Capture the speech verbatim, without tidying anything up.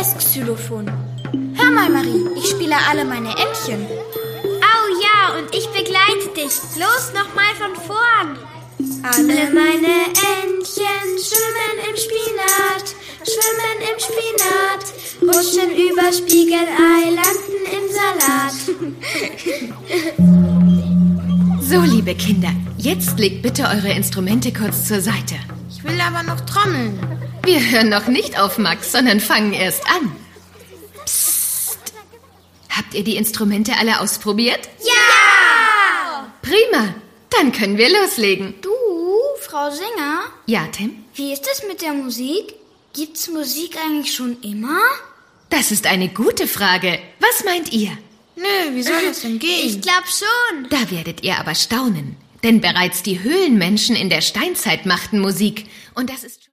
das Xylophon. Hör mal, Marie, ich spiele alle meine Entchen. Oh ja, und ich begleite dich. Los, nochmal von vorn. Alle meine Entchen schwimmen im Spinat, schwimmen im Spinat, rutschen über Spiegelei, landen im Salat. So, liebe Kinder, jetzt legt bitte eure Instrumente kurz zur Seite. Ich will aber noch trommeln. Wir hören noch nicht auf Max, sondern fangen erst an. Psst. Habt ihr die Instrumente alle ausprobiert? Ja! Prima, dann können wir loslegen. Du, Frau Singer? Ja, Tim? Wie ist es mit der Musik? Gibt's Musik eigentlich schon immer? Das ist eine gute Frage. Was meint ihr? Nö, wie soll das denn gehen? Ich glaub schon. Da werdet ihr aber staunen. Denn bereits die Höhlenmenschen in der Steinzeit machten Musik. Und das ist